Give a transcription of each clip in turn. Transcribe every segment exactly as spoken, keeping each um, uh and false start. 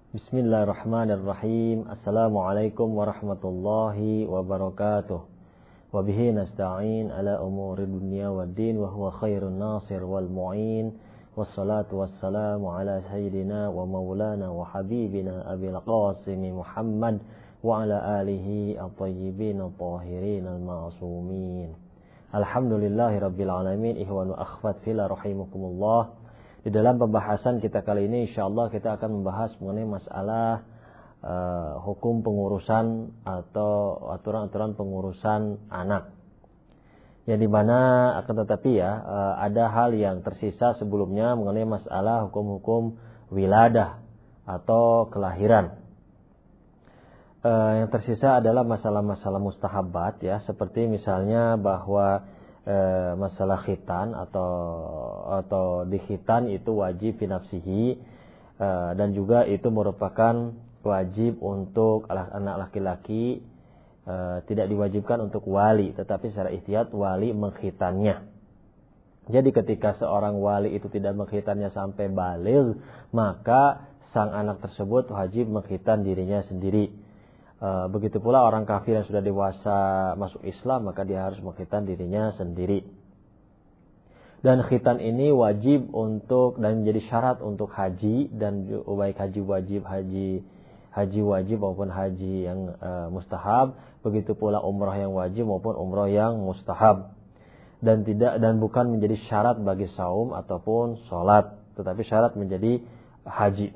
Bismillahirrahmanirrahim. Assalamualaikum warahmatullahi wabarakatuh. Wabihi nasta'in ala umuri dunya waddin wa huwa khairun nasir wal mu'in. Wassalatu wassalamu ala sayyidina wa maulana wa habibina abil qasim Muhammad wa ala alihi at-tayyibin at-tahirin al-ma'sumin. Alhamdulillahi rabbil alamin. Ihwan wa akhwat fila rahimakumullah. Di dalam pembahasan kita kali ini insyaallah kita akan membahas mengenai masalah uh, hukum pengurusan atau aturan-aturan pengurusan anak. Yang dimana akan tetapi ya uh, ada hal yang tersisa sebelumnya mengenai masalah hukum-hukum wiladah atau kelahiran. Uh, yang tersisa adalah masalah-masalah mustahabat ya, seperti misalnya bahwa E, masalah khitan atau atau di khitan itu wajib fi nafsihi, e, dan juga itu merupakan wajib untuk anak laki-laki, e, tidak diwajibkan untuk wali, tetapi secara ikhtiyar wali mengkhitannya. Jadi ketika seorang wali itu tidak mengkhitannya sampai baligh, maka sang anak tersebut wajib mengkhitan dirinya sendiri. Uh, begitu pula orang kafir yang sudah dewasa masuk Islam, maka dia harus mengkhitan dirinya sendiri. Dan khitan ini wajib untuk dan menjadi syarat untuk haji, dan baik haji wajib, haji haji wajib maupun haji yang uh, mustahab. Begitu pula umrah yang wajib maupun umrah yang mustahab. Dan tidak dan bukan menjadi syarat bagi saum ataupun sholat, tetapi syarat menjadi haji.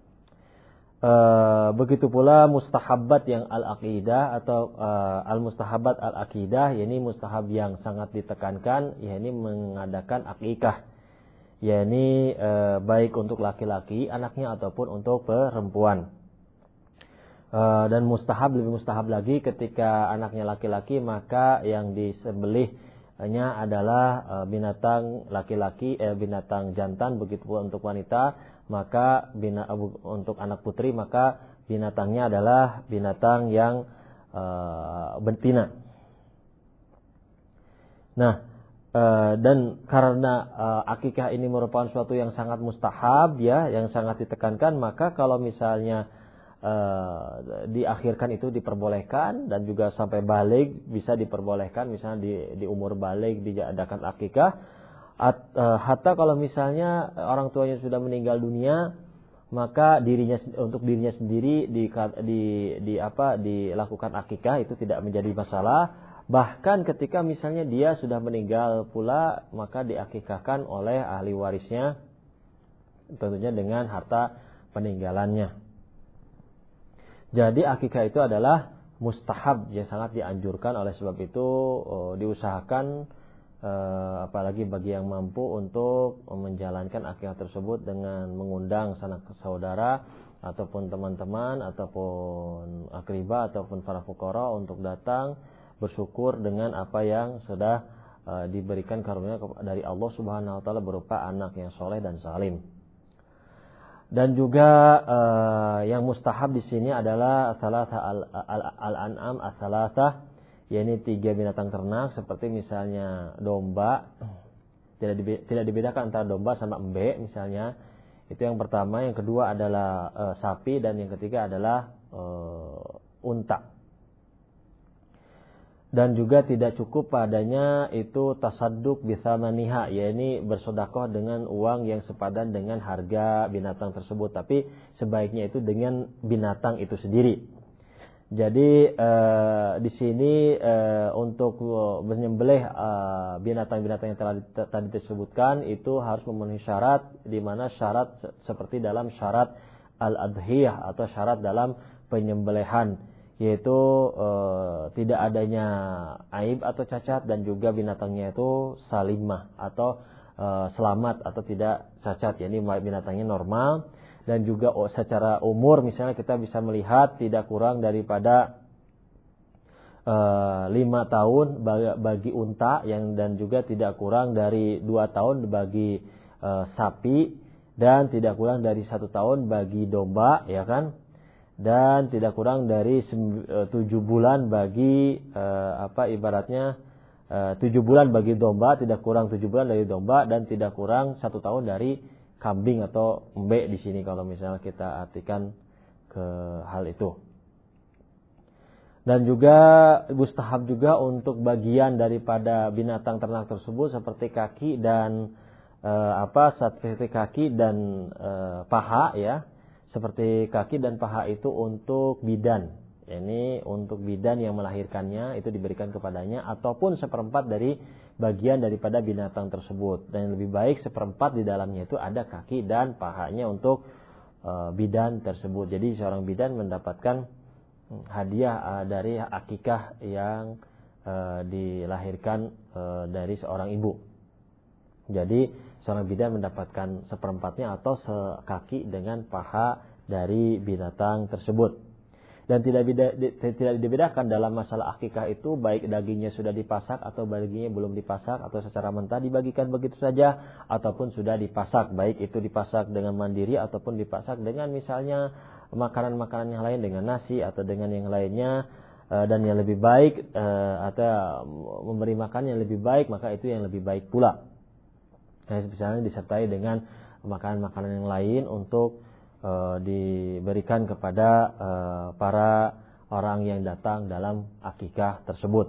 Uh, begitu pula mustahabat yang al-aqidah atau uh, al-mustahabat al-aqidah, yakni mustahab yang sangat ditekankan, yakni mengadakan akikah, yakni uh, baik untuk laki-laki anaknya ataupun untuk perempuan. Uh, dan mustahab, lebih mustahab lagi ketika anaknya laki-laki, maka yang disembelihnya adalah uh, binatang laki-laki, eh, binatang jantan. Begitu pula untuk wanita, maka bina, untuk anak putri maka binatangnya adalah binatang yang uh, betina. Nah, uh, dan karena uh, akikah ini merupakan suatu yang sangat mustahab ya, yang sangat ditekankan, maka kalau misalnya uh, diakhirkan itu diperbolehkan, dan juga sampai baligh bisa diperbolehkan, misalnya di, di umur baligh diadakan akikah. At, uh, hatta kalau misalnya orang tuanya sudah meninggal dunia, maka dirinya untuk dirinya sendiri di, di, di apa dilakukan akikah itu tidak menjadi masalah. Bahkan ketika misalnya dia sudah meninggal pula, maka diakikahkan oleh ahli warisnya, tentunya dengan harta peninggalannya. Jadi akikah itu adalah mustahab yang sangat dianjurkan. Oleh sebab itu uh, diusahakan, Uh, apalagi bagi yang mampu untuk menjalankan akikah tersebut dengan mengundang sanak saudara ataupun teman-teman ataupun akriba ataupun para fuqara untuk datang bersyukur dengan apa yang sudah uh, diberikan karunia dari Allah Subhanahu wa taala berupa anak yang soleh dan salim. Dan juga uh, yang mustahab di sini adalah salatah al-an'am as-salatah, yakni tiga binatang ternak, seperti misalnya domba. Tidak dibe- tidak dibedakan antara domba sama embe misalnya. Itu yang pertama. Yang kedua adalah e, sapi, dan yang ketiga adalah e, unta. Dan juga tidak cukup padanya itu tasadduk bithamaniha, yakni bersedekah dengan uang yang sepadan dengan harga binatang tersebut, tapi sebaiknya itu dengan binatang itu sendiri. Jadi uh, di sini uh, untuk menyembelih uh, binatang-binatang yang telah tadi disebutkan itu harus memenuhi syarat, di mana syarat seperti dalam syarat al-adhiyah atau syarat dalam penyembelihan, yaitu uh, tidak adanya aib atau cacat, dan juga binatangnya itu salimah atau uh, selamat atau tidak cacat, yakni binatangnya normal. Dan juga oh, secara umur misalnya kita bisa melihat tidak kurang daripada uh, lima tahun bagi, bagi unta, yang dan juga tidak kurang dari dua tahun bagi uh, sapi, dan tidak kurang dari satu tahun bagi domba, ya kan? Dan tidak kurang dari tujuh bulan bagi uh, apa ibaratnya uh, tujuh bulan bagi domba, tidak kurang tujuh bulan dari domba, dan tidak kurang satu tahun dari kambing atau embe di sini kalau misalnya kita artikan ke hal itu. Dan juga mustahab juga untuk bagian daripada binatang ternak tersebut seperti kaki dan e, apa seperti kaki dan e, paha ya. Seperti kaki dan paha itu untuk bidan. Ini untuk bidan yang melahirkannya itu diberikan kepadanya ataupun seperempat dari bagian daripada binatang tersebut. Dan yang lebih baik seperempat di dalamnya itu ada kaki dan pahanya untuk e, bidan tersebut. Jadi seorang bidan mendapatkan hadiah dari akikah yang uh, dilahirkan uh, dari seorang ibu. Jadi seorang bidan mendapatkan seperempatnya atau sekaki dengan paha dari binatang tersebut. Dan tidak beda, tidak dibedakan dalam masalah akikah itu baik dagingnya sudah dipasak atau dagingnya belum dipasak atau secara mentah dibagikan begitu saja ataupun sudah dipasak, baik itu dipasak dengan mandiri ataupun dipasak dengan misalnya makanan-makanan yang lain dengan nasi atau dengan yang lainnya, dan yang lebih baik atau memberi makan yang lebih baik maka itu yang lebih baik pula. Nah, misalnya disertai dengan makanan-makanan yang lain untuk uh, diberikan kepada uh, para orang yang datang dalam akikah tersebut.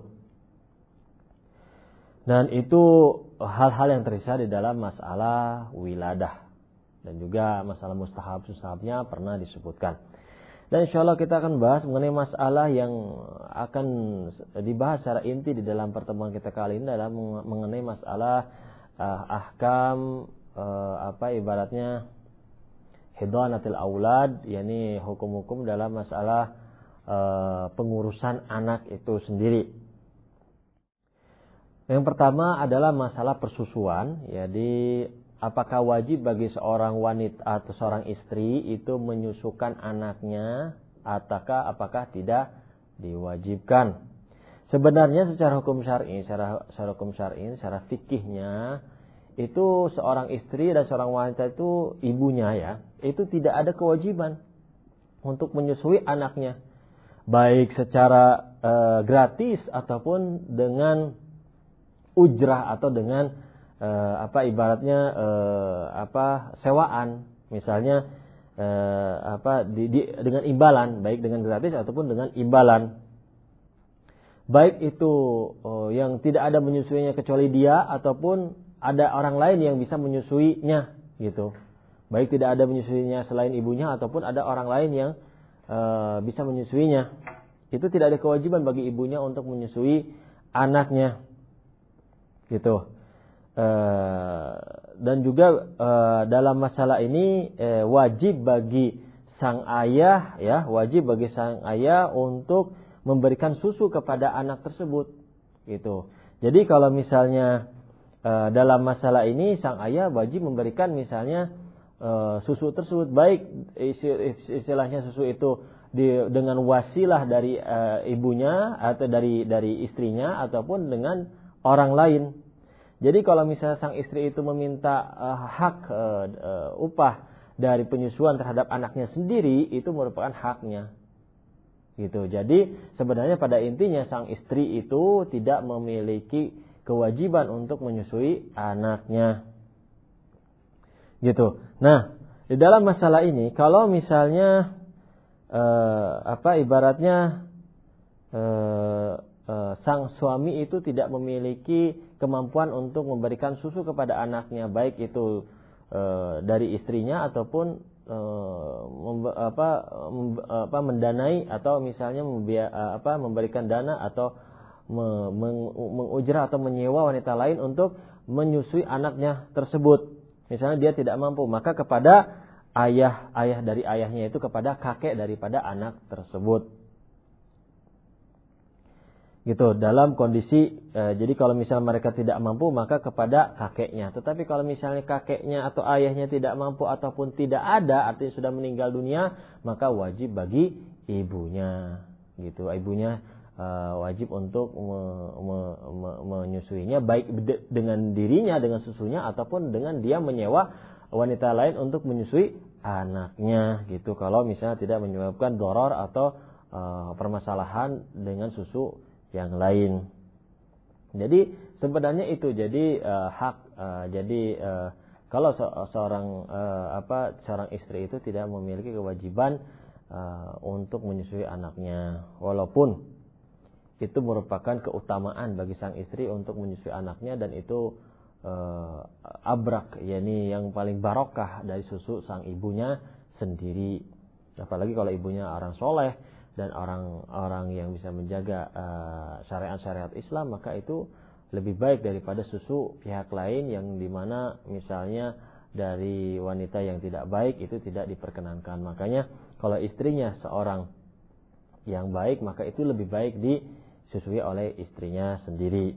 Dan itu hal-hal yang tersisa di dalam masalah wiladah. Dan juga masalah mustahab-mustahabnya pernah disebutkan. Dan insya Allah kita akan bahas mengenai masalah yang akan dibahas secara inti di dalam pertemuan kita kali ini adalah mengenai masalah uh, ahkam uh, apa ibaratnya hidanatil aulad, yakni hukum-hukum dalam masalah uh, pengurusan anak itu sendiri. Yang pertama adalah masalah persusuan, jadi apakah wajib bagi seorang wanita atau seorang istri itu menyusukan anaknya ataukah apakah tidak diwajibkan? Sebenarnya secara hukum syar'i, secara, secara hukum syar'i, secara fikihnya itu seorang istri dan seorang wanita itu ibunya ya, itu tidak ada kewajiban untuk menyusui anaknya, baik secara e, gratis ataupun dengan ujrah atau dengan Uh, apa ibaratnya uh, apa sewaan, misalnya uh, apa di, di, dengan imbalan, baik dengan gratis ataupun dengan imbalan, baik itu uh, yang tidak ada menyusuinya kecuali dia ataupun ada orang lain yang bisa menyusuinya gitu, baik tidak ada menyusuinya selain ibunya ataupun ada orang lain yang uh, bisa menyusuinya, itu tidak ada kewajiban bagi ibunya untuk menyusui anaknya gitu. Uh, dan juga uh, dalam masalah ini uh, wajib bagi sang ayah ya wajib bagi sang ayah untuk memberikan susu kepada anak tersebut gitu. Jadi kalau misalnya uh, dalam masalah ini sang ayah wajib memberikan misalnya uh, susu tersebut, baik istilahnya susu itu di, dengan wasilah dari uh, ibunya atau dari dari istrinya ataupun dengan orang lain. Jadi kalau misalnya sang istri itu meminta uh, hak uh, uh, upah dari penyusuan terhadap anaknya sendiri, itu merupakan haknya. Gitu. Jadi sebenarnya pada intinya sang istri itu tidak memiliki kewajiban untuk menyusui anaknya. Gitu. Nah, di dalam masalah ini kalau misalnya uh, apa ibaratnya uh, Uh, sang suami itu tidak memiliki kemampuan untuk memberikan susu kepada anaknya, baik itu uh, dari istrinya ataupun uh, membe, apa, membe, apa mendanai atau misalnya membia, uh, apa memberikan dana atau me, meng, mengujrah atau menyewa wanita lain untuk menyusui anaknya tersebut. Misalnya dia tidak mampu, maka kepada ayah ayah dari ayahnya itu kepada kakek daripada anak tersebut. Gitu, dalam kondisi e, jadi kalau misalnya mereka tidak mampu maka kepada kakeknya. Tetapi kalau misalnya kakeknya atau ayahnya tidak mampu ataupun tidak ada, artinya sudah meninggal dunia, maka wajib bagi ibunya. Gitu, ibunya e, wajib untuk me, me, me, menyusuinya, baik dengan dirinya dengan susunya ataupun dengan dia menyewa wanita lain untuk menyusui anaknya. Gitu, kalau misalnya tidak menyebabkan doror atau e, permasalahan dengan susu yang lain. Jadi sebenarnya itu jadi uh, hak uh, jadi uh, kalau se- seorang uh, apa seorang istri itu tidak memiliki kewajiban uh, untuk menyusui anaknya, walaupun itu merupakan keutamaan bagi sang istri untuk menyusui anaknya, dan itu uh, abrak, yakni yang paling barokah dari susu sang ibunya sendiri. Apalagi kalau ibunya orang soleh dan orang-orang yang bisa menjaga uh, syariat-syariat Islam, maka itu lebih baik daripada susu pihak lain yang dimana misalnya dari wanita yang tidak baik itu tidak diperkenankan. Makanya kalau istrinya seorang yang baik, maka itu lebih baik disusui oleh istrinya sendiri.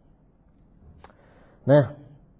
Nah,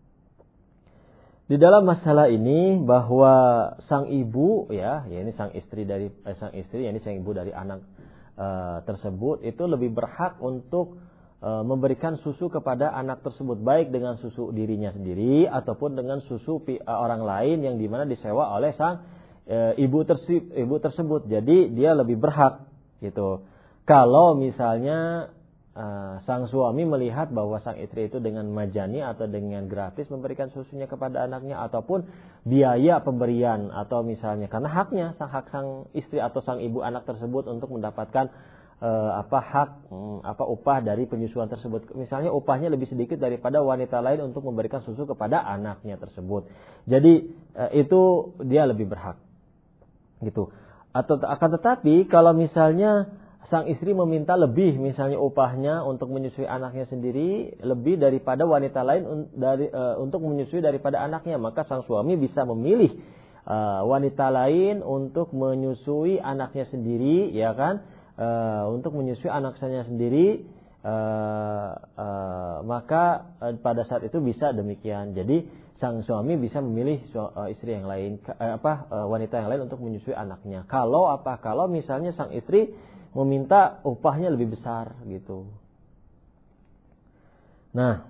di dalam masalah ini bahwa sang ibu ya, ya ini sang istri dari eh, sang istri, ya ini sang ibu dari anak eh, tersebut itu lebih berhak untuk eh, memberikan susu kepada anak tersebut, baik dengan susu dirinya sendiri ataupun dengan susu pi, eh, orang lain yang dimana disewa oleh sang eh, ibu tersebut. Ibu tersebut, jadi dia lebih berhak gitu. Kalau misalnya Uh, sang suami melihat bahwa sang istri itu dengan majani atau dengan gratis memberikan susunya kepada anaknya, ataupun biaya pemberian, atau misalnya karena haknya sang hak sang istri atau sang ibu anak tersebut untuk mendapatkan uh, apa hak um, apa upah dari penyusuan tersebut. Misalnya upahnya lebih sedikit daripada wanita lain untuk memberikan susu kepada anaknya tersebut. Jadi uh, itu dia lebih berhak gitu. Atau akan tetapi kalau misalnya sang istri meminta lebih, misalnya upahnya untuk menyusui anaknya sendiri lebih daripada wanita lain dari uh, untuk menyusui daripada anaknya, maka sang suami bisa memilih uh, wanita lain untuk menyusui anaknya sendiri, ya kan? Uh, untuk menyusui anaknya sendiri, uh, uh, maka uh, pada saat itu bisa demikian. Jadi sang suami bisa memilih uh, istri yang lain, uh, apa uh, wanita yang lain untuk menyusui anaknya. Kalau apa? Kalau misalnya sang istri meminta upahnya lebih besar gitu. Nah,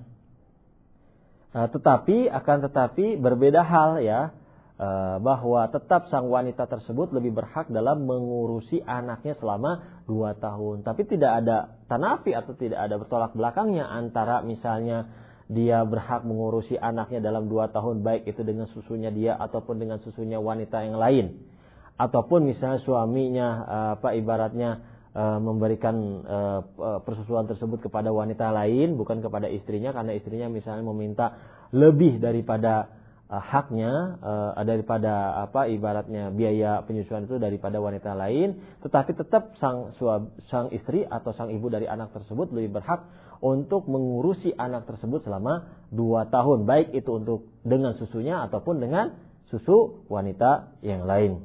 tetapi akan tetapi berbeda hal ya, bahwa tetap sang wanita tersebut lebih berhak dalam mengurusi anaknya selama dua tahun. Tapi tidak ada tanafi atau tidak ada bertolak belakangnya antara misalnya dia berhak mengurusi anaknya dalam dua tahun, baik itu dengan susunya dia ataupun dengan susunya wanita yang lain. Ataupun misalnya suaminya apa ibaratnya uh, memberikan uh, persusuan tersebut kepada wanita lain, bukan kepada istrinya, karena istrinya misalnya meminta lebih daripada uh, haknya, uh, daripada apa ibaratnya biaya penyusuan itu daripada wanita lain, tetapi tetap sang suami, sang istri atau sang ibu dari anak tersebut lebih berhak untuk mengurusi anak tersebut selama dua tahun, baik itu untuk dengan susunya ataupun dengan susu wanita yang lain.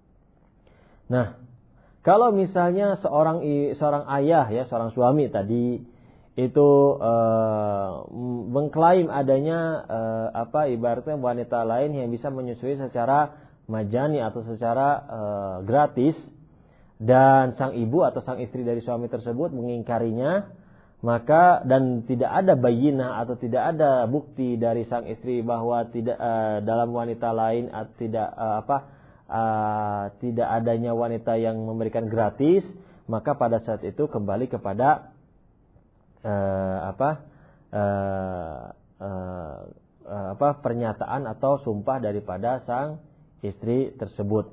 Nah, kalau misalnya seorang seorang ayah ya, seorang suami tadi itu e, mengklaim adanya e, apa ibaratnya wanita lain yang bisa menyusui secara majani atau secara e, gratis, dan sang ibu atau sang istri dari suami tersebut mengingkarinya, maka dan tidak ada bayinah atau tidak ada bukti dari sang istri bahwa tidak e, dalam wanita lain atau tidak e, apa Uh, tidak adanya wanita yang memberikan gratis, maka pada saat itu kembali kepada uh, apa uh, uh, uh, apa pernyataan atau sumpah daripada sang istri tersebut.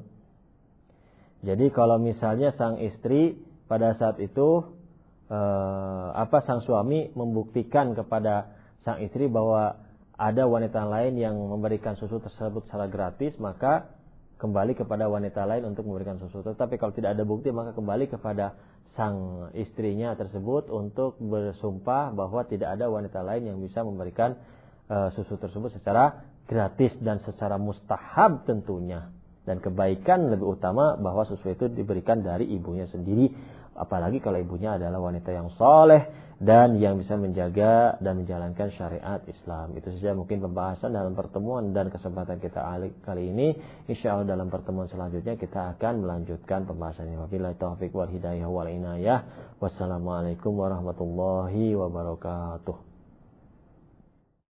Jadi kalau misalnya sang istri pada saat itu uh, apa sang suami membuktikan kepada sang istri bahwa ada wanita lain yang memberikan susu tersebut secara gratis, maka kembali kepada wanita lain untuk memberikan susu. Tetapi kalau tidak ada bukti, maka kembali kepada sang istrinya tersebut untuk bersumpah bahwa tidak ada wanita lain yang bisa memberikan uh, susu tersebut secara gratis dan secara mustahab tentunya. Dan kebaikan lebih utama bahwa susu itu diberikan dari ibunya sendiri, apalagi kalau ibunya adalah wanita yang soleh dan yang bisa menjaga dan menjalankan syariat Islam. Itu saja mungkin pembahasan dalam pertemuan dan kesempatan kita kali ini. Insyaallah dalam pertemuan selanjutnya kita akan melanjutkan pembahasannya. Wabillahi taufiq wal hidayah wal inayah. Wassalamualaikum warahmatullahi wabarakatuh.